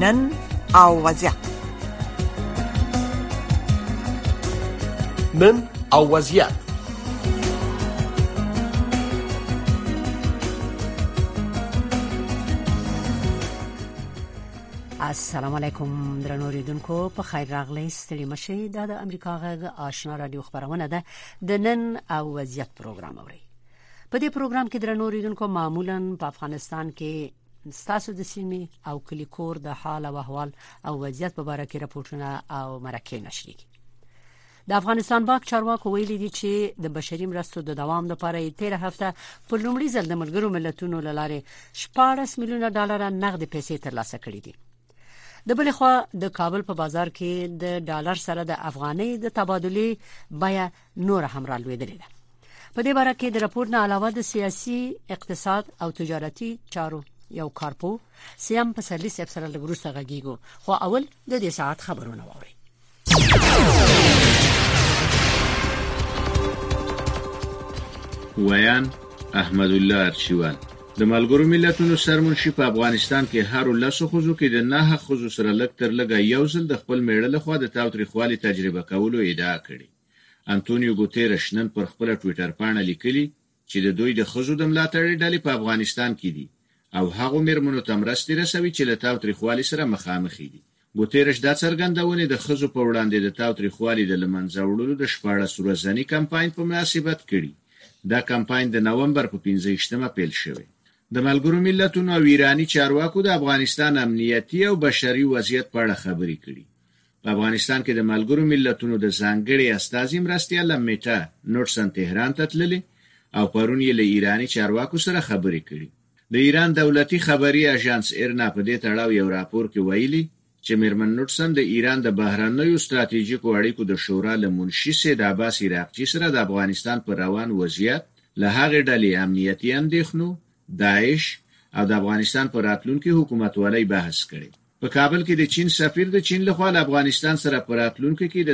نن او وضعیت. نن او وضعیت. السلام علیکم درنو اوریدونکو، په خیر راغلی. ستړي مشئ. دا د امریکا غږ آشنا رادیو خبرونه ده. د نن او وضعیت پروګرام اوري. په دې پروګرام کې درنو اوریدونکو معمولا په افغانستان کې ستاسو د سیمې او کلیکور د حال او احوال او وضعیت په اړه کې راپورټونه او مرکې نشریږي. د افغانستان بانک چارواکو ویلي دي چې د بشري مرستو د دوام لپاره 13 هفته په لومړي ځل د ملګرو ملتونو له لارې 14 میلیونه ډالر نغد پیسې ترلاسه کړې دي. د بل خوا د کابل په بازار کې د ډالر سره د افغانۍ د تبادلې بیه نور هم رالوېدلې ده. په دې اړه کې د راپور نه علاوه د سیاسي، اقتصاد او تجارتي چارو یو کارپو سیام پسرلی صاحب سره لګروسته غږیږو. خو اول د دې ساعت خبرونه واوري. ویان احمد الله ارشیوان د ملګرو ملتونو سرمنشي په افغانستان کې هر لاسو خوځو کې د نه خوځو سره لګ تر لګا یو ځل د خپل میړه له خوا د تاوتریخوالي تجربه کولو ادعا کړې. انټونیو ګوتيرش نن پر خپل ټوئیټر باندې لیکلي چې د دوی د خوځو د ملاتړ ډلې په افغانستان کې دي او هغه میرمنو ته مرستې رسوي چې له تاوتریخوالي سره مخامخ دي. ګوتيرش دا څرګندونه د خوځو په وړاندې د تاوتریخوالي د لمنځه وړلو د 14 ورځنی کمپاین په مناسبت کړي. دا کمپاین د نومبر په 15مه پیل شوی. د ملګرو ملتونو او ایرانی چارواکو د افغانستان امنیتي او بشري وضعیت په اړه خبرې کړي. په افغانستان کې د ملګرو ملتونو د ځانګړي استازي مرستیال میټا نورسن تهران ته تللي او پرون یې له ایرانی چارواکو سره خبرې کړي. د ایران دولتي خبري اژانس ایرنا په دې تړاو یو راپور کې ویلي چې میرمن نورسن د ایران د بهرنیو ستراتیژیکو اړیکو د شورا له منشي سید عباس عراقچي سره د افغانستان پر روان وضعیت له هغې ډلې امنیتي اندېښنو، داعش او د افغانستان پر راتلونکي حکومتولۍ بحث کړي. په کابل کې د چین سفیر د چین لخوا له افغانستان سره پر راتلونکي کې د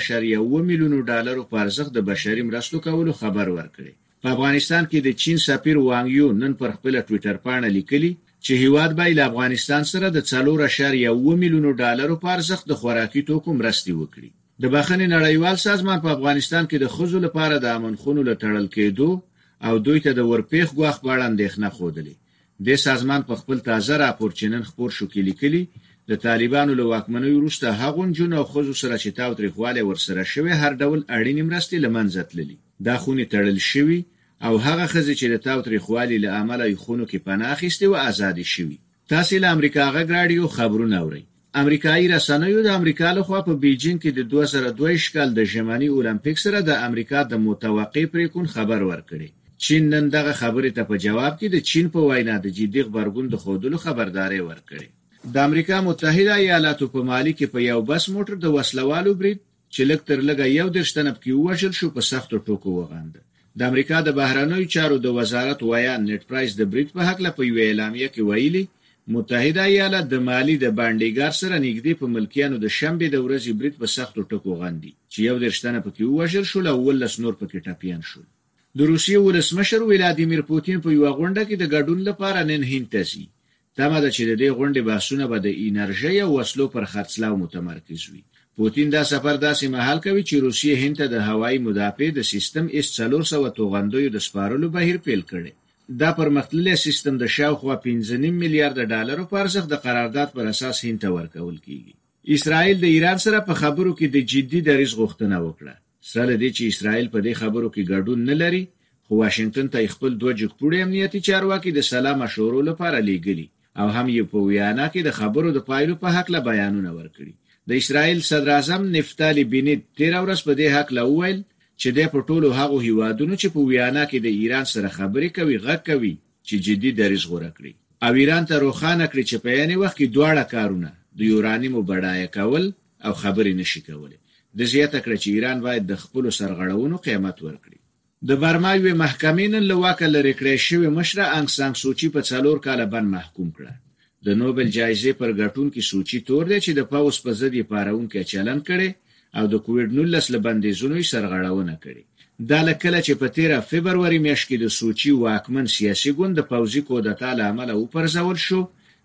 4.1 میلیونو ډالرو په ارزښت د بشري مرستو کولو خبر ورکړي. په افغانستان کې د چین سفیر وانګ یو نن پر خپل ټوئیټر باندې لیکلي چې هیواد به له افغانستان سره د 4.1 میلیونو ډالرو په ارزښت د خوراکي توکو مرستې وکړي. د بخښنې نړیوال سازمان په افغانستان کې د ښځو لپاره د امن خونو له تړل کېدو او دوی ته د ورپېښ غوښ په اړه اندېښنه خوده. د سازمان په خپل تازه راپور چې نن خپور شو کې لیکلي د طالبانو له واکمنۍ وروسته هغو نجونو او ښځو سره چې تاوتریخوالی ورسره شوی هر ډول اړینې مرستې له منځه تللي. دا خونې تړل شوي او هغه ښځې چې د تاوتریخوالي له امله یې خونو کې پناه اخیستې و آزادې شوي. تاسې له امریکا غږ راډیو خبرونه اورئ. امریکایي رسنیو د امریکا لخوا په بیجینګ کې د 2022 کال د ژمني اولمپیک سره د امریکا د متوقع پریکون خبر ورکړي. چین نن دغه خبرې ته په جواب کې د چین په وینا د جدي غبرګون د خوندلو خبرداري ورکړي. د امریکا متحده ایالاتو په مالی کې په یو بس موټر د وسلوالو برید چې لږ تر لږه 11 تنه پکې ووژل شو په سختو ټوکو وغنده. د امریکا د بهرنیو چارو د وزارت ویان نیټ پرایس د برید په حق له په یو اعلامیه کې ویلي متحده ایالات د مالی د بانډیګار سره نږدې په ملکیانو د شنبه د ورځې برید په سختو ټکو غندي چې 11 تنه پکې ووژل شو او 19 نور پکې ټپيان شول. د روسیې ولسمشر ولادیمیر پوتین په یو غونډه کې د ګډون لپاره نن هند ته ځي. تمه ده چې د دې غونډې بحثونه به د انرژي او وسلو پر خرڅلاو متمرکز وي. پوتین دا سفر داسې مهال کوي چې روسیې هند ته د هوایي مدافع د سیستم S-400 توغندیو د سپارلو بهیر پیل کړي. دا پرمختللی سیستم د شاوخوا 15 میلیارډ ډالرو په ارزښت د قرارداد پر اساس هند ته ورکول کیږي. اسرائیل د ایران سره په خبرو کې د جدي دریځ غوښتنه وکړه. سره دې چې اسرائیل په دې خبرو کې ګډون نه لري، خو واشنگټن ته خپل 2 جګپوړي امنیتي چارواکي د سلام مشورو لپاره لیږلي او هم یې په ویانا کې د خبرو د پایلو په حق له بیانونه ورکړي. د اسرائیل صدر اعظم نفتالي بنت 13 ورځ په دې حق له وویل چې د پټولو هغه هیوادونو چې په ویانا کې د ایران سره خبرې کوي غږ کوي چې جدي دریځ غوړه کړي او ایران ته روښانه کړي چې په یاني وخت کې دواړه کارونه د یورانیمو بډایه کول او خبرې نشي کولای. د زیاته کړ چې ایران باید د خپل سرغړونو قیمت ورکړي. د برما یوې محکمې نن له واکه لرې کړی شوې مشره انګ سان سوچي په 4 کاله بند محکوم کړه. د نوبل جایزې پر ګټونکي سوچي تور دی چې د پاوس په ضد یې پارونکي چلن کړي او د کووډ 19 له بندیزونو یې سرغړونه کړي. دا لکه چې په 13 فبرवरी میاشت کې د سوچي واکمن سیاسي ګوند د پوځي کودتا له امله وپرځول شو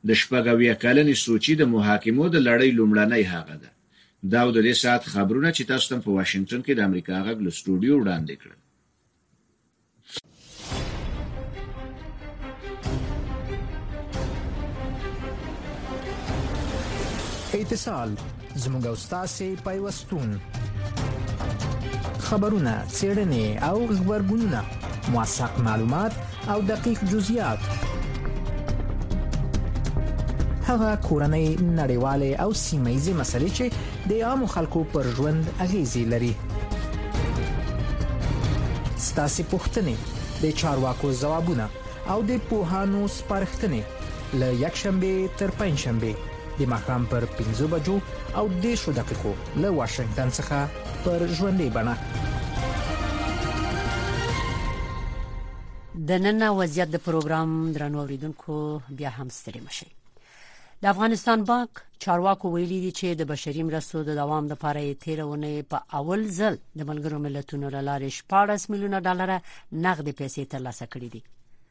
د 14 کلنې سوچي د محاکمو د لړۍ لومړنۍ هغه ده. دا د دې ساعت خبرونه چې تاسو ته په واشنگټن کې د امریکا غږ له سټوډیو وړاندې کړل. اتصال زموږ او ستاسو پیوستون خبرونه څېړنې او خبرګونونه موثق معلومات او دقیق جزئیات هغه کورنۍ نړیواله او سیمه‌یزه مسلې چې د عامو خلکو پر ژوند اغیزې لري. ستاسو پوښتنې د چارواکو ځوابونه او د پوهانو سپارښتنې له یکشنبه تر پنځشنبه د ماښام پر 5 بجو او 10 دقیقو له واشنگټن څخه پر ژوندۍ بڼه. د نن وضعیت د پروګرام درنو اوریدونکو بیا هم ستړي مشي. د افغانستان بانک چارواکو ویلي دي چې د بشري مرستو د دوام لپاره تیرونه په اول ځل د ملګرو ملتونو لارې 14 میلیونه ډالر نقد پیسې ترلاسه کړې دي.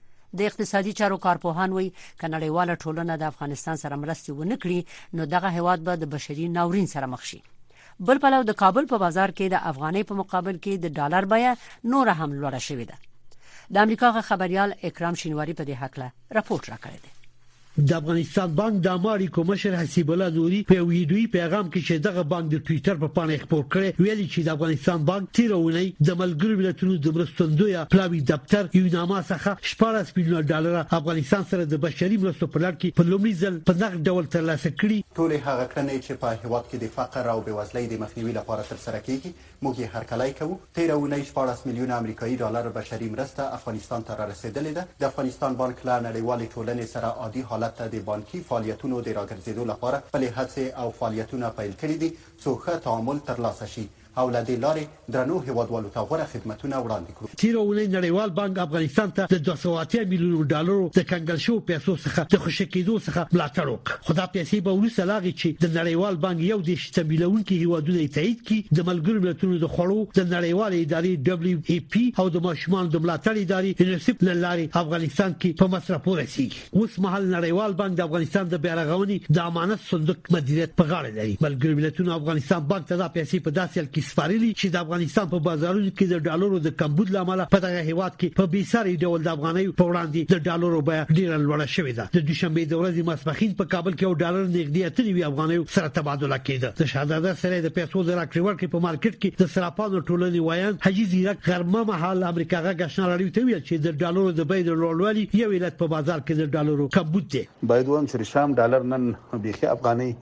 د اقتصادي چارو کارپوهان وایي کنړیواله ټولنه د افغانستان سره مرستې ونه کړي نو دغه هیواد به د بشري ناورین سره مخ شي. بل پلو د کابل په بازار کې د افغانۍ په مقابل کې د ډالر بیه نور هم لوړه شوې ده. د امریکا خبريال اکرام شینواری په دې حق له راپورټ راکړی دی. د افغانستان بانک د اماري کومشر حسیب الله نوري په ویډیوي پیغام کې چې دغه بانک د ټوئیټر په پاڼه خبر کړی ویلي چې د افغانستان بانک تیرونه د ملګرو ملتونو د مرستندوی پلاوی دفتر یو نامه څخه 14 میلیون ډالر افغانستان سره د بشري مرستو په لړ کې په لومړي ځل په نقد ډول ترلاسه کړي. ټول هغه کړنې چې په هیواد کې د فقر او بېوزلۍ د مخنیوي لپاره ترسره کیږي موږ یې هرکلی کوو. تیرونه 14 میلیون امریکایي ډالر بشري مرسته افغانستان ته رسیدلې ده. د افغانستان بانک له نړیوالې ټولنې سره عادي حالت ته د بانکي فعالیتونو د راګرځېدو لپاره خپل هڅې او فعالیتونه پیل کړي دي څو ښه تعامل ترلاسه شي او له دې لارې درنو هیوادوالو ته غوره خدمتونه وړاندې کړو. تیرونه نړیوال بانک افغانستان ته د 280 میلیون ډالر د کنګل شو پیسو څخه د خوشی کېدو څخه ملاتړ وکړ. خدا پیسې به ورسره لاغي چې د نړیوال بانک یو د شتملون کې هیوادونه تایید کړي د ملګرو ملتونو د خړو د نړیوال ادارې WFP او د ماشومان د ملاتړ ادارې UNICEF لاري افغانستان کې په مصرف ورسیږي. اوس مهال نړیوال بانک د افغانستان د بیارغونې د امانت صندوق مدیریت په غاړه لري. ملګرو ملتونو افغانستان بانک ته د پیسې په داسې سپارلي چې د افغانستان په بازارونو کې د ډالرو د کمبود لامل په دغه هیواد کې په بیساري ډول د افغانۍ په وړاندې د ډالرو بیه ډیره لوړه شوې ده. د دوشنبه د ورځې ماسپخین په کابل کې یو ډالر نږدې 3 افغانۍ سره تبادله کېده. د شهزاده سره د پیسو د راکړې ورکړې په مارکیټ کې د صرافانو ټولنې وایان حجي زیرک غرمه مهال امریکا غاښنا راډیو ته ویل چې د ډالرو د بیې د لوړوالي یو علت په بازار کې د ډالرو کمبود دی. باید وم چې شام ډالر نن بيخي افغانۍ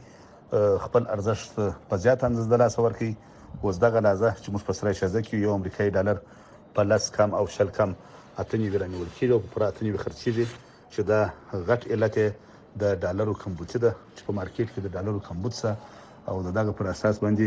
خپل ارزښت په زیات اندازه د لاس ورکړي. اوس دغه لازه چې موږ په سره شازه کې یو امریکایي ډالر په لاس کم او شل کم اتنی ورانیول کېږي او پر اتنی خرڅېږي چې دا غټ علت د ډالرو کمبود ده چې په مارکیټ کې د ډالرو کمبود سره او دغه پر اساس باندې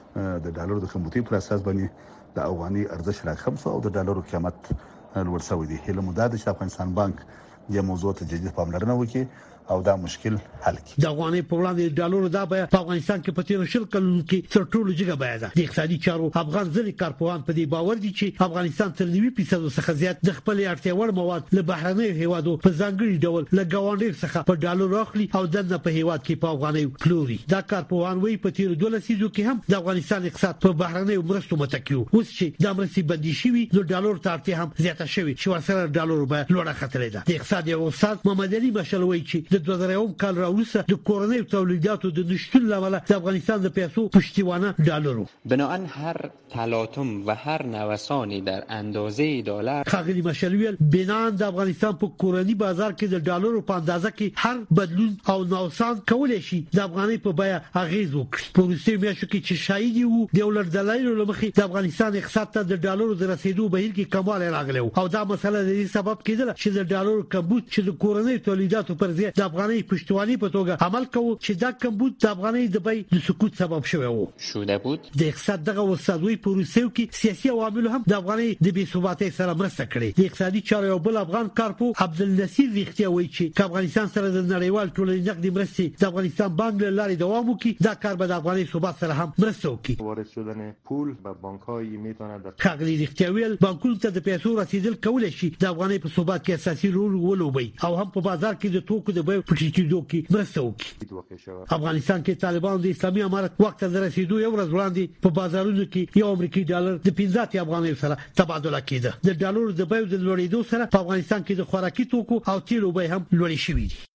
د ډالرو د کمبودي پر اساس باندې د افغاني ارزښت راکم شو او د ډالرو قیمت لوړ شوی دی. هله مدد چې افغانستان بانک د موضوع ته جدي پاملرنه وکړي او دا مشکل حل کړي. د افغاني په وړاندې ډالر دا به په افغانستان کې په تیر شل کلونو کې تر ټولو جګه بیه ده. د اقتصادي چارو افغان ځلې کارپوهان په دې باور دي چې افغانستان تر 90% څخه زیات د خپل اړتیا وړ مواد له بهرنۍ هیوادو په ځانګړي ډول له ګاونډي څخه په ډالر اخلي او دنه په هیواد کې په افغانۍ پلوري. دا کارپوهان وایي په تیر 12 لسیزو کې هم د افغانستان اقتصاد په بهرنۍ مرستو متکیو. اوس چې د مرستې بندي شوی نو ډالر ته اړتیا هم زیاته شوی چې ورسره ډالر به لوړه خطرې ده. د اقتصاد یو استاد محمد علي مشلوي چې د 2001 کال راوروسته د کورنۍ تولیداتو د نشټون لامل د افغانستان د پیسو پشتیوانه ډالرو بناهن هر تلاطم و هر نوسانی در اندازه دلار خاغلی مشلویل بناهن د افغانستان په کورنۍ بازار کې د ډالرو په اندازه کې هر بدلون او نوسان کولای شي د افغانۍ په بیه اغیز وکړي. په روسي میاشتو کې چې شاهد وو د ولر دلایل لمخې د افغانستان اقتصاد ته د ډالرو د رسیدو بهیر کې کمال راغلی او دا مسله د دې سبب کېدل چې د ډالرو کمبود چې د کورنۍ تولیداتو پر ځای د افغانۍ پشتواني په توګه عمل کوي چې دا کمبود د افغانۍ د بیې د سقوط سبب شوی وو. شوده بود د اقتصاد دغه وسادوي په روسیو کې سیاسي عوامل هم د افغانۍ د بې ثباتۍ سره مرسته کړې. د اقتصادي چارو یو بل افغان کارپو عبدالنصیر رښتیا وایي چې افغانستان سره د نړیوال ټولنې نقدي مرستې د افغانستان بانک له لارې دوام وکړي دا کار به د افغانۍ ثبات سره هم مرسته وکړي. وارد شدن پول به بانک‌های میتونه در خاغلی رښتیا ویل بانکونو ته د پیسو رسیدل کولای شي د افغانۍ په ثبات کې اساسي رول ولوبي او هم په بازار کې د توکو د بیو بیو په ټیټېدو کې مرسته وکړي. افغانستان کې طالبان د اسلامي امارت وخت ته رسیدو یو ورځ وړاندې په بازارونو کې یو امریکایي ډالر د 15 افغانۍ سره تبادله کېده. د ډالر د بیو د لوړېدو سره په افغانستان کې د خوراکي توکو او تیلو بیې هم لوړې شوې دي.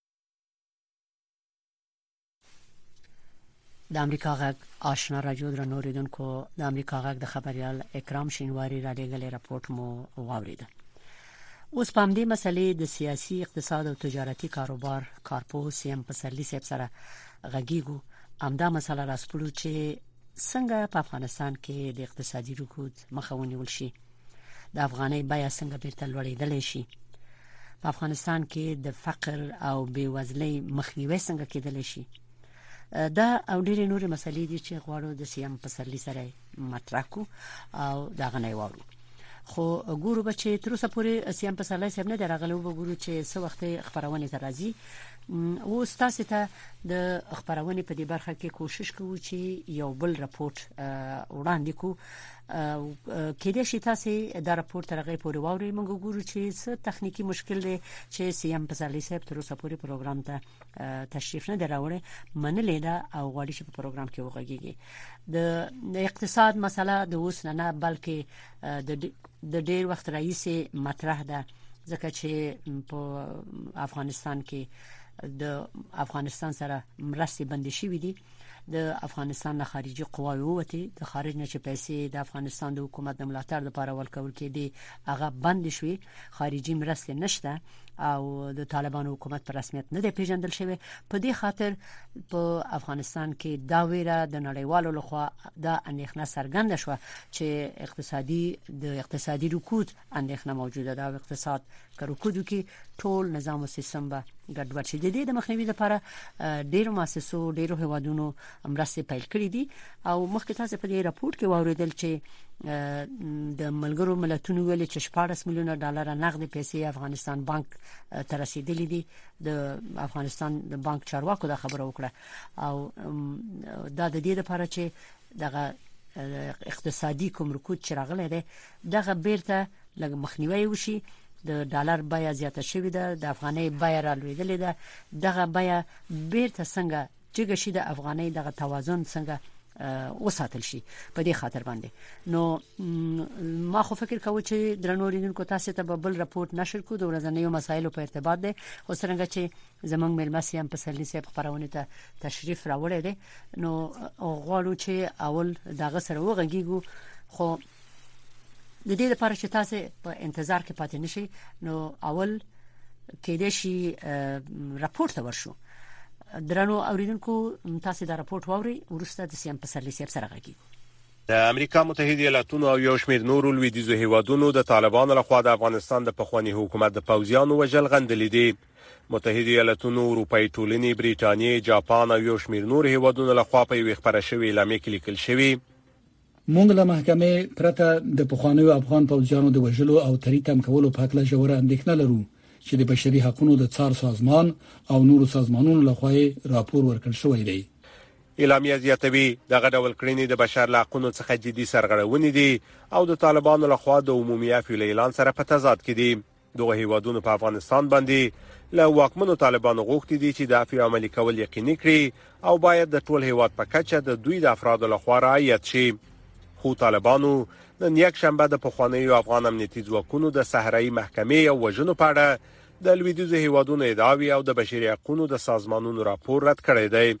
د امریکا غږ آشنا راډیو درنوریدونکو د امریکا غږ د خبريال اکرام شینواری را لېږلې راپورټ مو واورید. اوس په دې مسلې د سیاسي اقتصاد او تجارتي کاروبار کارپو سیم پسرلی صاحب سره غږیږو. امدا مسله راسپلو چې څنګه په افغانستان کې د اقتصادي رکود مخه ونیول شي، د افغانۍ بیه څنګه بیرته لوړېدلی شي، په افغانستان کې د فقر او بېوزلۍ مخنیوي څنګه کېدلی شي. دا او ډېرې نورې مسلې دي چې غواړو د سیم پسرلی سره مطرح کو او دا غنۍ وورو. خو ګورو به چې تر اوسه پورې سیم پسرلی صاحب نه درغلی و. ګورو چې څه وخت خبرونه ته راځي. او تاسو ته د خبرونه په دې برخه کې کوشش کوو چې یو بل راپورټ وړاندې کو. کله چې تاسو دا راپورټ ترغه پورې واورئ موږ ګورو چې څه تخنیکی مشکل دی چې سیم پسرلی صاحب تر اوسه پورې پروګرام ته تشریف نه دراوړي منلې ده او غواړي چې په پروګرام کې وغږیږي. د اقتصاد مسله د اوس نه بلکې د ډېر وخت راځي مطرح ده، ځکه چې په افغانستان کې د افغانستان سره مرستې بندي شوې دي. د افغانستان خارجي قواوی وته د خارج نه چې پیسې د افغانستان د حکومت د ملاتړ لپاره ورکول کېدي هغه بند شوي. خارجي مرستې نشته او د طالبانو حکومت په رسمیت نه دی پیژندل شوی. په دې خاطر په افغانستان کې دا ویره د نړیوالو لخوا د اندېښنه څرګنده شو چې اقتصادي رکود اندېښنه موجوده ده او اقتصاد رکود کې ټول نظام او سیستم به ګډوډ شي. د مخنیوي لپاره ډېرو مؤسسو ډېرو هیوادونو مرستې پیل کړې دي او مخکې تاسو په دې راپورټ کې واوریدل چې د ملګرو ملتونو ویلي چې 14 میلیونه ډالر نغدي پیسې افغانستان بانک ته رسیدلې دي. د افغانستان د بانک چارواکو دا خبره وکړه او دا د دې لپاره چې دغه اقتصادي کوم رکود چې راغلی دی دغه بیرته لږ مخنیوي وشي. د ډالر بیه زیاته شوې ده، د افغانۍ بیه رالوېدلې ده. دغه بیه بیرته څنګه چې شي د افغانۍ دغه توازن څنګه وساتل شي په دې خاطر باندې. نو ما خو فکر کوم چې درنوریدونکو تاسو ته بل راپورټ نشر کو د ورځنیو مسایلو په ارتباط ده. خو څنګه چې زمونږ ملمسي هم پسرلی صاحب خبرونه ته تشریف راوړی دی نو غواړو چې اول دغه سره وغږیږو. خو د دې لپاره چې تاسو په انتظار کې پاتې نشئ نو اول کې د شي راپورټ ته ورشو. درنو اوریدونکو تاسو دا راپورټ واوري ورسته د سیم پسرلی صاحب سره غږیږو. د امریکا متحده ایالاتونو او یو شمېر نورو لویدیځو هیوادونو د طالبانو لخوا د افغانستان د پخوانی حکومت د پوځیانو وژل غندلې دي. متحده ایالاتونو، اروپאי ټولنې، بریټانیا، جاپان او یو شمېر نور هیوادونو لخوا په یو خبره شوی اعلامیه کې لیکل شوی مونږ له محکمې پرته د پخوانیو افغان پوځیانو د وژلو او تریتم کولو په اړه ژوره اندېښنه لرو چې د بشري حقوقو د څار سازمان او نورو سازمانونو لخوا راپور ورکړل شوی دی. اعلامیه زیاتوي دغه ډول کړنې د بشر حقوقو څخه جدي سرغړونې دي او د طالبانو لخوا د عمومي عفو اعلان سره په تضاد کې دي. دغه هیوادونو په افغانستان باندې له واکمنو طالبانو غوښتي دي چې د عفو عملي کول یقیني کړي او باید د ټول هیواد په کچه د دوی د افرادو لخوا رعایت شي. خو طالبانو نن یک شنبه د پخوانیو افغان امنیتي ځواکونو د صحرایي محکمې او وژنو په اړه د لویدیځو هیوادونو ادعاوې او د بشري حقوقو د سازمانونو راپور رد کړی دی.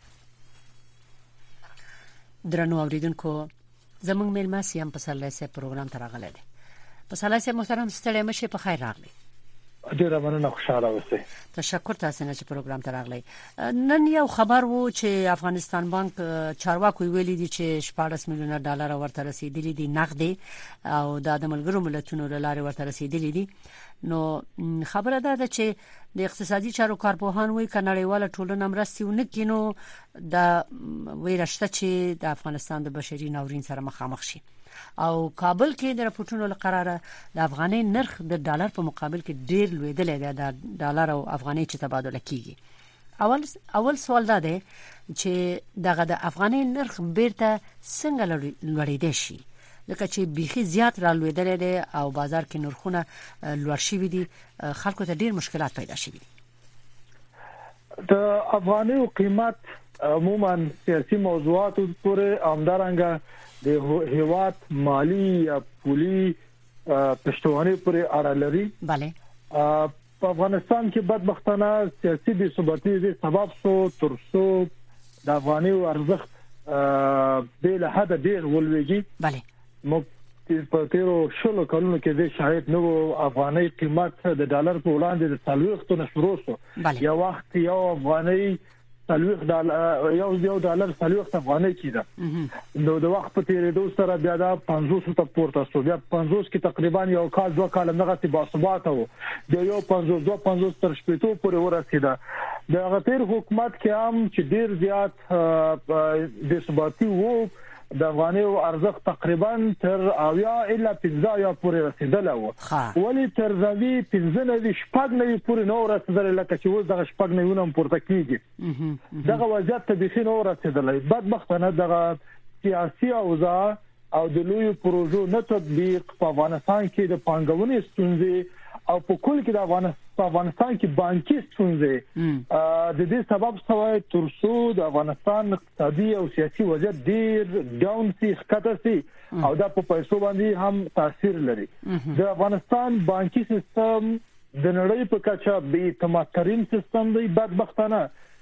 درنو اوریدونکو زموږ ملمسي هم پسرلی صاحب پروګرام ته راغلی دی. پسرلی صاحب محترم ستړي مشه په خیر راغلی. ډیره مننه، خوشاله اوسئ. تشکر تاسو نه چې پروګرام ته راغلی. نن یو خبر وو چې افغانستان بانک چارواکو ویلي دي چې 14 میلیونه ډالر ورته رسیدلي دي نغدي او د ملګرو ملتونو لاره ورته رسیدلي دي. نو خبره ده چې د اقتصادي چارو کارپوهان وایي کنړیواله ټولنه مرستې ونکړي نو د ویرشته چې د افغانستان د بشري ناورین سره مخامخ شي. او کابل کې د راپورټونو لقراره د افغاني نرخ د ډالر په مقابل کې ډیر لوړېدل دی. د ډالر او افغاني چې تبادله کیږي. اول سوال دا دی چې دغه د افغاني نرخ بیرته څنګه لوړېدای شي لکه چې بيخي زیات را لوړېدل دي او بازار کې نرخونه لوړ شوي دي، خلکو ته ډیر مشکلات پیدا شوي دي. د افغاني قیمت عموما سیاسي موضوعات پورې همدارنګه د هیواد مالی یا پولی پښتونولي پورې اړه لري. bale په افغانستان کې بدبختانه سیاسي بې ثباتي د سبب سو ترسو د افغاني ارزښت بل حد ډیر ولويږي. bale موږ په تیرو شلو کلونو کې د شاهد نو افغاني قیمت د ډالر په وړاندې د 40 شروع شو. یو وخت یو افغاني 40 ډالر یو ډالر 40 افغاني کېده. نو د وخت په تیریدو سره بیا د 500 ته پورته شو. بیا 500 کې تقریبا یو کال 2 کال نه غتی باثبات وو. د یو 500 تر شپېتو پورې ورسېده. د غیر حکومت کې هم چې ډیر زیات د ثباتي وو د افغاني ارزښت تقریبا تر 10 الا 15 پورې رسیدل وو. ولی تر ځوی 15 شپږ نه پورې نو رسیدل لکه چې وځ د شپږ نه ونم پورته کیږي. دغه وضعیت ته به نو رسیدل. بدبختانه دغه سیاسي اوضاع او د لوی پروژو نه تطبیق په افغانستان کې د پانګونې ستونزې او په کل کې د افغانستان کې بانکي ستونزې د دې سبب شوی ترڅو د افغانستان اقتصادي او سیاسي وضعیت ډیر ډاون سي ښکته سي او دا په پیسو باندې هم تاثیر لري. د افغانستان بانکي سیستم د نړۍ په کچه به اعتمادترین سیستم دی. بدبختانه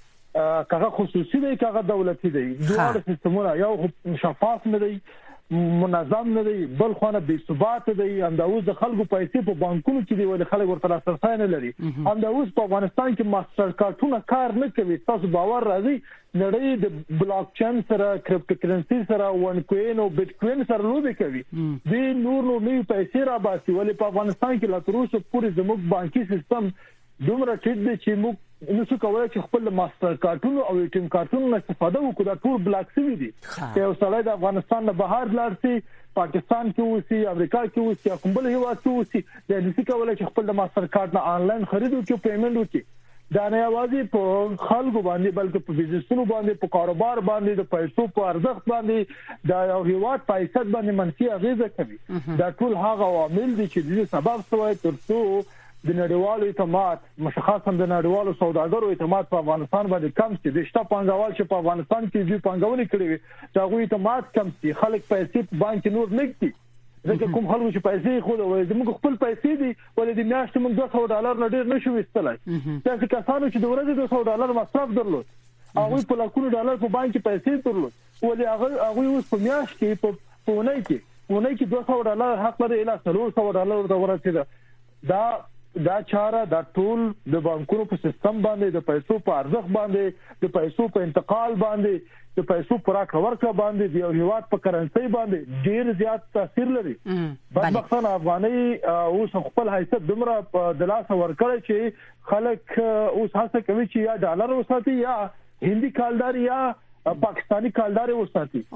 کاغه خصوصي دی کاغه دولتي دی. دوه سیستمونه یو شفاف نه دی منظم نه دی بل خونه بې ثبات دی. همداوس د خلکو پیسې په بانکونو کې دی ول خلک ورته لاسرسي نه لري. همداوس په افغانستان کې ماستر کارتونه کار نه کوي. تاسو باور راځي نړۍ د بلاک چین سره کریپټو کرنسي سره ون کوین او بیت کوین سره لوبي کوي. د نور پیسې را باسي ولې په افغانستان کې لا تر اوسه پورې زموږ بانکي سیستم دومره ټیټ دی چې موږ نشو کولای چې خپل ماستر کارتونو او ای ټی ام کارتونو استفاده وکړو. دا ټول بلاک شوی دي. یو سړی د افغانستان نه بهر لاړ شي پاکستان کې وسی امریکا کې وسی کوم بل هیواد کې وسی د نشي کولای چې خپل ماستر کارت نه آنلاین خرید وکړي پیمنټ وکړي. دا نه یوازې په خلکو باندې بلکې په بزنسونو باندې په کاروبار باندې د پیسو په ارزښت باندې دا یو هیواد پیسې باندې منفي اغیزه کوي. دا ټول هغه عوامل دي چې د سبب شوی ترڅو د نړیوالو اعتماد مشخصا د نړیوالو سوداګرو اعتماد په افغانستان باندې کم شي. د شته پانګوال چې په افغانستان کې دوی پانګونې کړې وي دا غوي اعتماد کم شي. خلک پیسې په بانک نور نه کړي. ځکه کوم خلک چې پیسې خو د موږ خپل پیسې دي ولې د میاشتې موږ $200 نه ډیر نشو وستلای. دا چې کسانو چې د ورځې $200 مصرف درلود هغه په لکونو ډالر په بانک کې پیسې درلود ولې هغه اوس په میاشت کې په ونې کې $200 حق لري اله $400 ورته ورسېده. دا چاره دا ټول د بانکونو په سیستم باندې د پیسو په ارزښت باندې د پیسو په انتقال باندې د پیسو پر راکړه باندې د هیواد په کرنسي باندې ډیر زیات تاثیر لري. بدبختانه افغاني اوس خپل حیثیت دومره د لاس ورکړی چې خلک اوس هڅه کوي چې یا ډالر وساتي یا هندي کالدار یا پاکستانی کالدار وساتي.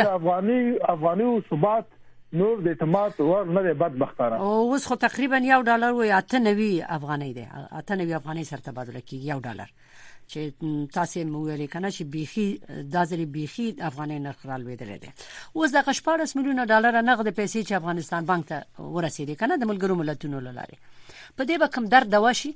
ځکه افغاني ثبات نور د اعتماد ور نه دی. بدبختانه اوس خو تقریبا $1 و 98 افغاني دی. 98 افغاني سره تبادله کیږي $1 چې تاسو مو ویل کنه چې بيخي دازري بيخي افغاني نرخ را لويدل دي. اوس د $14 میلیونه نقد پیسې چې افغانستان بانک ته ورسېدي کنه د ملګرو ملتونو لاره په دې به کوم درد دواشي.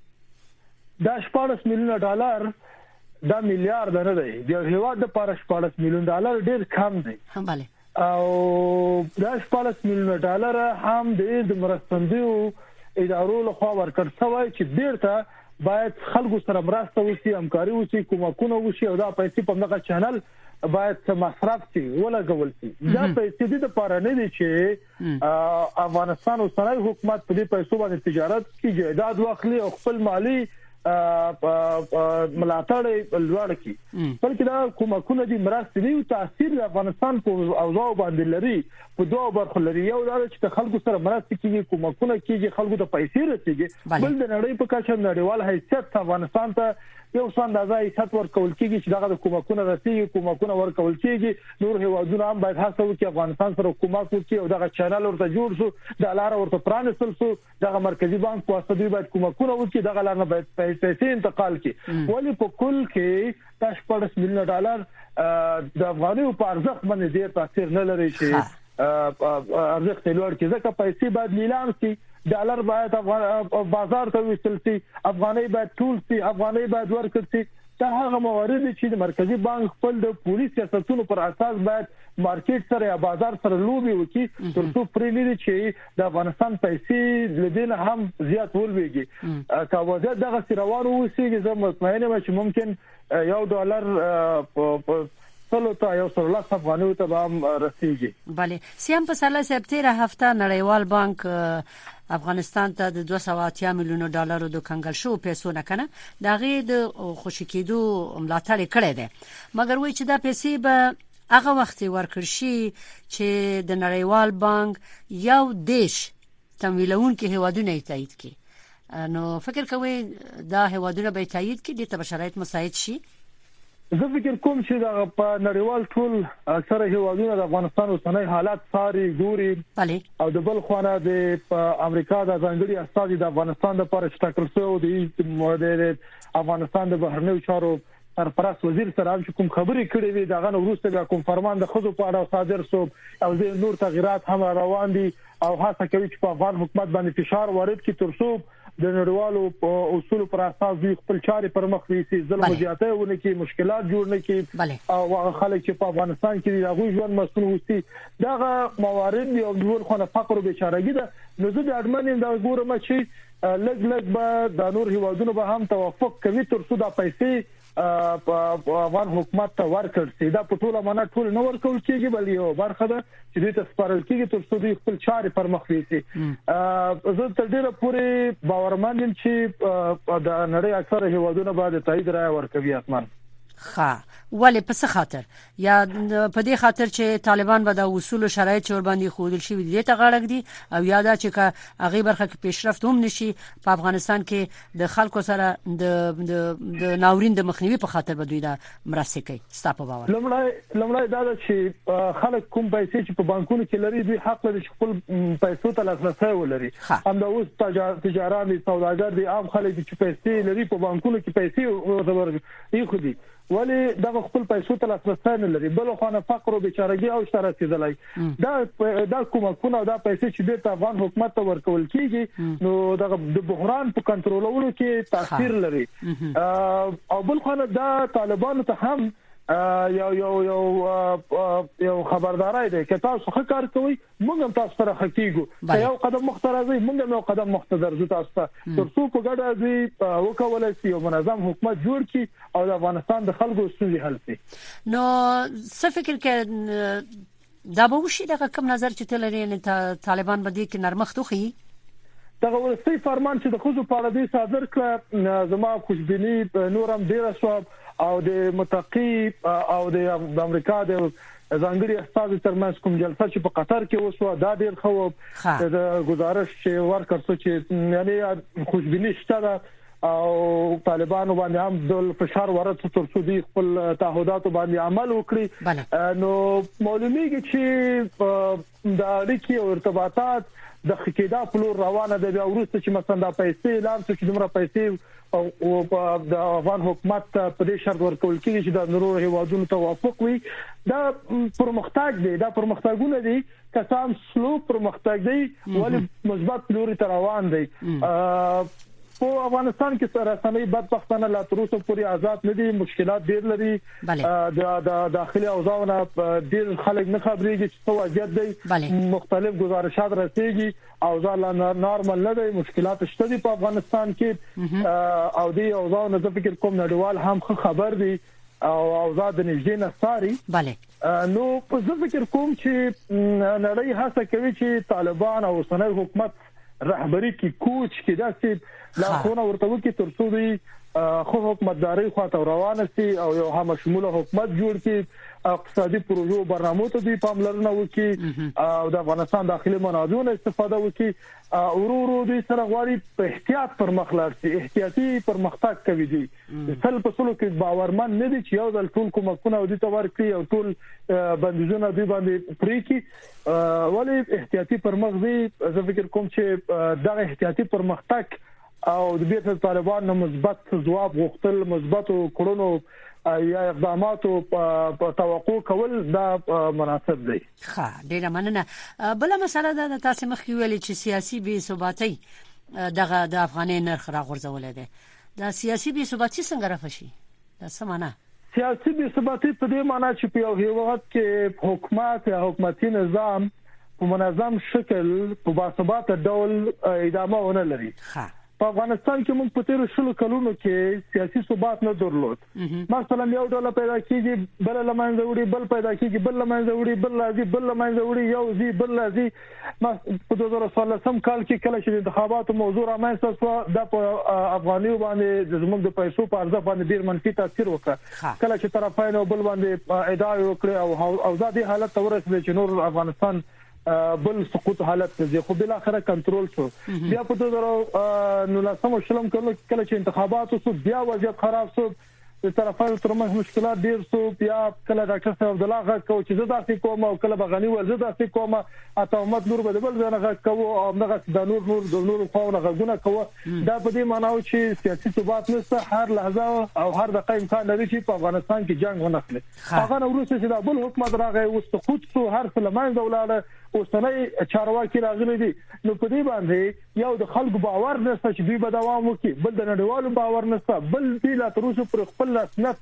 دا $14 میلیونه دا میلیارډ نه دی. د هیواد د $14 میلیونه ډیر کم دی. بله او دا $14 میلیونه هم د مرستندوی ادارو له خوا ورکړل شوی چې بیرته باید خلکو سره مرسته وشي همکاري وشي کومکونه وشي او دا پیسې په دغه چینل باید مصرف شي ولګول شي. دا پیسې د لپاره نه دي چې افغانستان او صنایع حکومت په دې پیسو باندې تجارت کوي جایداد واخلي او خپل مالی ملاتړ لوړ کی بلکې دا کومکونه دي مرستې دي او تاثیر د افغانستان په اوضاع باندې لري په دوه برخو لري. یو دا چې خلکو سره مرستې کیږي کومکونه کیږي خلکو ته پیسې رسیږي بل د نړۍ په کچه نړیوال حیثیت افغانستان ته یو څه اندازه حیثیت ورکول کیږي چې دغه کومکونه رسیږي کومکونه ورکول کیږي. نور هیوادونه هم باید هڅه وکړي افغانستان سره کومک وکړي او دغه چینل ورته جوړ شو د لار ورته پرانستل شو دغه مرکزی بانک په واسطه دوی باید کومکونه وکړي دغه لار نه باید پیسې انتقال کړي. ولی په کل کې $14 میلیونه د افغاني په ارزښت باندې ډیر تاثیر نه لري چې ارزښت لوړ کې ځکه پیسې باید نیلام شي ډالر باید بازار ته وصل شي، افغانۍ باید ټول شي، افغانۍ باید ورکړل شي. دا هغه موارد چې د مرکزی بانک خپل د پولیس سیاستونو پر اساس باید مارکیټ سره یا بازار سره لوبي وکړي ترڅو پرېلې چې د افغانستان پیسې لدین هم زیات ولويږي. که وضعیت دغه روان وسی زه مطمئن یم چې ممکن $1 سلو ته یو سل لاس افغانیو ته هم رسیږي. بله سیام په ساله سپتمبر هفته نړیوال بانک افغانستان ته د $280 میلیون د کنګل شو پیسو نه کنه دغه د خوشی کېدو ملاتړ کړی دی، مګر وایي چې دا پیسې به هغه وخت ورکړ شي چې د نړیوال بانک یو دیش تمویلونکو هیوادونه تایید کړي. نو فکر کوي دا هیوادونه به تایید کړي د شرایط مساعد شي؟ زه فکر کوم چې دا په نړیوال ټول اکثره هیوادونه د افغانستان اوسنۍ حالات ساري ګوري او د بل خوانه د امریکا د ځانګړي استازي د افغانستان لپاره شتکل شو د افغانستان د بهرنیو چارو سرپرست وزیر سره هم کوم خبرې کړې وي دغه وروسته بیا کوم فرمان د خزو په اړه صادر شو او د نور تغیرات هم روان دي او هڅه کوي چې په افغان حکومت باندې فشار وارد کړي ترڅو د نړیوالو اصول پر اساس دوی خپل چارې پر مخ وړي، ظلم زیاتې ونه کې مشکلات جوړ نه کړي او هغه خلک چې په افغانستان کې د هغوی ژوند مسؤل وستي دغه موارد او ډول خو نه فقر او بیچارهګي ده. نو زه د اډمن دا ګورم چې لګ به د نور هیوادونو به هم توافق کوي ترڅو دا پیسې په افغان حکومت ته ورکړل شي. دا په ټوله معنا ټول نه ورکول کېږي بل یو برخه ده چې دوی ته سپارل کېږي ترڅو دوی خپل چارې پر مخ وړي. زه تر ډیره پورې باورمند یم چې د نړۍ اکثره هیوادونه باید تایید رائے ورکوي. اتمن ولی پس خاطر یا په دې خاطر چې طالبان به د اصول او شرایط چور باندې خودل شي دي ته غاړه دي او یاده چې هغه برخه کې پیشرفت هم نشي په افغانستان کې د خلکو سره د ناورین د مخنیوي په خاطر به دوی دا مرسته کوي. ستاسو په باور لمړی دا چې خلک کوم پیسې چې په بانکونو کې لري دوی حق لري چې خپل پیسو ته لاسرسي ولري. هم د اوس تجارت سوداګر دي عام خلک چې پیسې لري په بانکونو کې پیسې ورته خو دي ولی دغه خپل پیسو ته لاسرسي نه لري بل خو نه فقر او بیچارهګي او شرایط دا کومه دا پیسې چې د افغان حکومت ته ورکول کیږي نو دغه د بحران په کنټرولولو کې تاثیر لري او بل خو نه دا طالبانو ته هم یو خبرداري ده چې تاسو ښه کار کوئ موږ هم تاسو سره حقیقو یو قدم مخترزي موږ هم یو قدم مختدر زو تاسو ترڅو په ګډه دوی وکولای شي یو منظم حکومت جوړ کړي او د افغانستان د خلکو ستونزې حل کړي. نو څه فکر کې دا به وشي دغه کوم نظر چې تلري طالبان به دې کې نرمښت وخی دغه ورستي فرمان چې د خزو په اړه دی صادر کړ زما خوشبینی نورم ډیره شو او د متقی او د امریکا د ځانګړي استاد ترمنځ کوم جلسه چې په قطر کې وشو دا ډیر خو د گزارش چې ورکړ چې یعنی خوشبینی شته او طالبانو باندې هم د فشار ورته ترڅو دوی خپل تعهداتو باندې عمل وکړي. نو معلومیږي چې د اړیکې او ارتباطات د خکېدا په لور روانه ده بیا ورسته چې مثلا د پیسې اعلان شو چې دومره پیسې او د افغان حکومت په دې شرط ورکول کېږي چې د نورو هیوادونو توافق وي. دا پرمختګ دی دا پرمختګونه دي کسان سلو پرمختګ دی ولی مثبت لوري ته روان دي. په افغانستان کې سره سمې بدبختانه لا تر اوسه پورې آزاد نه دي مشکلات ډیر لري د داخلي اوضاعونه ډیر خلک نه خبرېږي چې څه وضعیت دی مختلف گزارشات رسېږي اوضاع نارمل نه دي مشکلات شته دي په افغانستان کې او دې اوضاع نه د فکر کوم نړیوال هم خبر دي او اوضاع د نږدې نه ساري. نو په زه فکر کوم چې نړۍ هڅه کوي چې طالبان او اوسنۍ حکومت رهبری کې کوچ کې داسې لا خونه ورته وکړي ترڅو دوی خو حکومتداري خواته روانه شي او یو هم شموله حکومت جوړ کړي اقتصادي پروژو برنامو ته دوی پاملرنه وکړي او د افغانستان داخلي منابعونو استفاده وکړي ورو دوی سره غواړي په احتیاط پر مخ لاړ شي احتیاطي پرمختګ کوي دي تل په څلو کې باورمن نه دي چې یو ځل ټول کومکونه دوی ته ورکړي او ټول بندیزونه دوی باندې پرې کړي ولی احتیاطي پرمختګ دی زه فکر کوم چې دا احتیاطي پرمختګ او د بیت طالبان مثبت ځواب غوښتل مثبت کړونو یا اقداماتو په توقع کول دا مناسب دی. ښه ډیره مننه. بل مسله دا تاسو مخکې ویلي چې سیاسي بې ثباتي دغه د افغاني نرخ راغورځولې ده. دا سیاسي بې ثباتي څنګه رافشي؟ دا څه معنی؟ سیاسي بې ثباتي په دې معنی چې په یو هیواد کې حکومت یا حکومتي نظام په منظم شکل په باثباته ډول ادامه ونه لري. په افغانستان کې موږ په تیر شلو کلونو کې سیاسي ثبات نه درلود. مثلا یو ډول پیدا کیږي بل لمنځه وړي، بل پیدا کیږي بل لمنځه وړي، بل لازم بل لمنځه وړي، یو زی بل لازم. په 2014 کال کې کله چې انتخاباتو موضوع رامنځته شو د افغانیو باندې زموږ د پیسو په ارزښت باندې ډیر منفي تاثیر وکړ. کله چې طرفین بل باندې ادعا وکړه او ځادي حالت ورسېد چې نور افغانستان بل سقوط حالت ته خو بل اخره کنټرول شو. بیا په 2019 شلم کله چې انتخابات وسو بیا وضعیت خراب شو، د طرفانو ترمنځ مشکلات ډیر شو. بیا کله ډاکټر صاحب عبد الله غږ کو چې زه داسې کوم او کله بغنی ول زه داسې کوم اتومات نور به بل ځای غږ کو او دغه د نور خواونه غږونه کو. دا په دې معنی چې سیاسي ثبات نشته، هر لحظه او هر دقیقه امکان لري چې په افغانستان کې جنگ ونخلي. هغه وروسته چې دا بل حکومت راغی او سقوط شو، هر څه لمن دولاله اوسنۍ چارواکي راغلي دي. نو په دې باندې یو د خلکو باور نشته چې دوی به دوام وکړي، بل د نړیوالو باور نشته، بل دې لا تر اوسه پر خپل لاسنت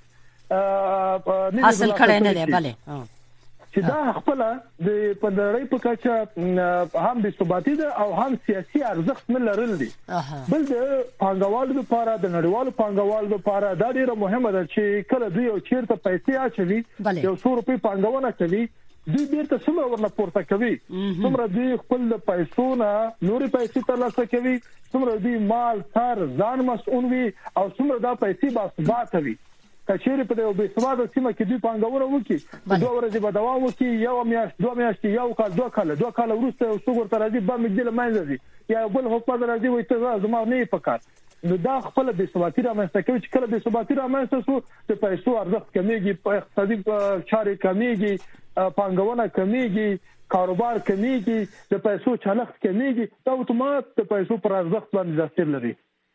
حاصل کړی نه دی. بله چې دا خپل د پندړۍ په کچه هم د ثباتي ده او هم سیاسي ارزښت نه لرل دي. بل د پانګوالو لپاره د نړیوالو پانګوالو لپاره دا ډیره مهمه ده چې کله دوی یو چیرته پیسې اچوي، یو 100 روپۍ پانګونه کوي، دوی بیرته څومره ورنه پورته کوي، څومره دوی خپل د پیسو نه نوري پیسې ترلاسه کوي، څومره دوی مال تر ځان مسؤل وي او څومره دا پیسې باثبات وي. کچېرې په یو بې ثباته سیمه کې دوی پانګونه وکړي، دوه ورځې به دوام وکړي، یو میاشت دوه میاشتې یو کال دوه کال وروسته یو څوک ورته راځي به مګدل منځ دي یا بل حکومت راځي وایي ته زما نه پکار. نو دا خپل بې ثباتي رامنځته کوي چې کله بې ثباتي رامنځته شو د پیسو ارزښت کمیږي، په اقتصادي چارې کمیږي، پانګونه کمیږي، کاروبار کمیږي، د پیسو چلښت کمیږي، دا اتومات د پیسو پر ارزښت باندې تاثیر لري.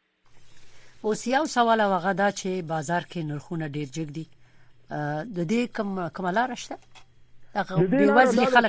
اوس یو سوال هغه دا چې بازار کې نرخونه ډیر جګ دي، د دې کومه لار شته؟ هغه د وزن خلک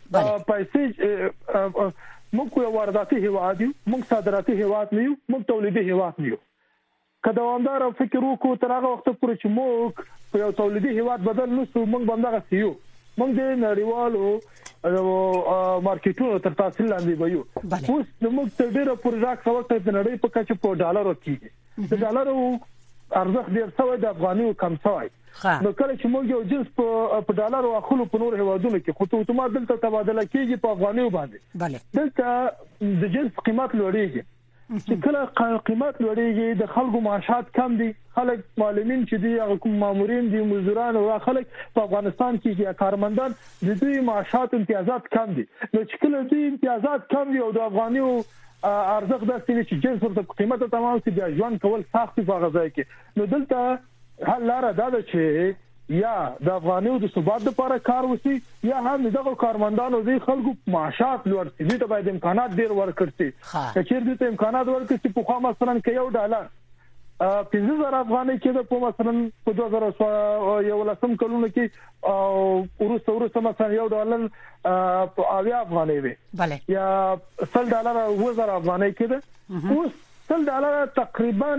پیسې موږ یو وارداتي هیواد یو، موږ صادراتي هیواد نه یو، موږ تولیدي هیواد نه یو. که دوامدار فکر وکړو تر هغه وخت پورې چې موږ په یو تولیدي هیواد بدل نشو، موږ باندې غسیو، موږ د نړیوالو مارکیټونو تر تاثیر لاندې وایو. اوس موږ تر ډیره پورې راکړه وخت د نړۍ په کچه په ډالرو کېږي، د ډالرو ارزښت ډیر څو د افغانیو کم څوی. نو کله چې موږ یو جنس په ډالرو اخلو په نور هیوادونو کې خو ته اتومات دلته تبادله کېږي په افغانیو باندې. دلته د جنس قیمت لوړیږي، چې کله قیمت لوړیږي د خلکو معاشات کم دي، خلک معلمین چې دي هغه کوم مامورین دي، مزدوران او خلک په افغانستان کې یا کارمندان د دوی معاشات امتیازات کم دي. نو چې کله دوی امتیازات کم دي او د افغانیو ارزښت داسې چې جنس ورته قیمت تمام سي، بیا ژوند کول سخت په غځای کې. نو دلته حل لاره دا ده چې یا د افغانیو د ثبات لپاره کار وشي یا هم دغه کارمندانو د خلکو معاشات لوړ شي. دوی ته باید امکانات ډیر ورکړل شي. چې دوی ته امکانات ورکړل شي، په خو مثلا کې یو ډالر 15000 افغانۍ کې په مثلا په 2011 کلونو کې او ورسته مثلا یو ډالر په 80 افغانۍ وي، یا 100 ډالر 2000 افغانۍ کې ده. اوس 100 ډالر تقریبا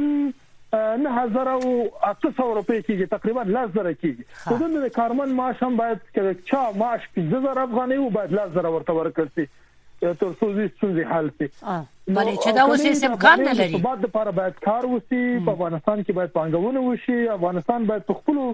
9800 روپۍ کېږي، تقریبا 10000 کېږي. خو د کارمن معاش هم باید چې چا معاش 15000 افغانۍ و باید 10000 ورته ورکړل شي تر څو ستونزې حل شي. بلې چې دا اوس امکان نه لري. ثبات لپاره باید کار وشي، په افغانستان کې باید پانګونه وشي، افغانستان باید په خپل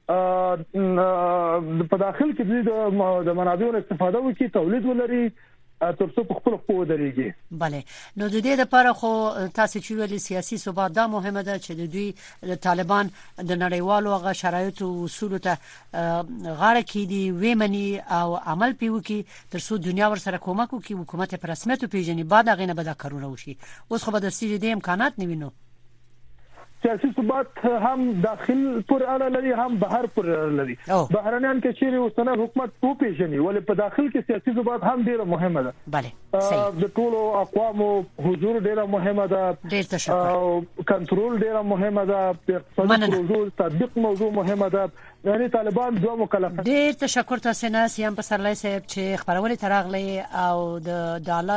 په داخل کې د منابعو استفاده وکړي، تولید ولري تر څو په خپل خو درېږي. بله نو د دې لپاره خو تاسو چې ویلي سیاسي ثبات دا مهمه ده چې د دوی د طالبان د نړیوالو هغه شرایط او اصول ته غاړه کېدي، ویمني او عمل پیوکي تر څو دنیا ور سره کومک وکړي، حکومت پر رسمیت پیژني، بعد هغه نه به دا کارونه وشي. اوس خو به د سړي د امکانات نه وینو. سیاسي ثبات هم داخل پر اړه لري هم بهر پر اړه لري. بهرنیان کې چیرې اوسنی حکومت وپېژني ولې په داخل کې سیاسي ثبات هم ډیره مهمه ده. بله صحیح. د ټولو اقوامو حضور ډیره مهمه ده. ډیر تشکر. کنټرول ډیره مهمه ده. اقتصادي پروژو تطبیق موضوع مهمه ده. یعنی طالبان دوه مکلف. ډیر تشکر تاسو نه سیام پسرلی صاحب چې خبرونه ترغلي او د ډالر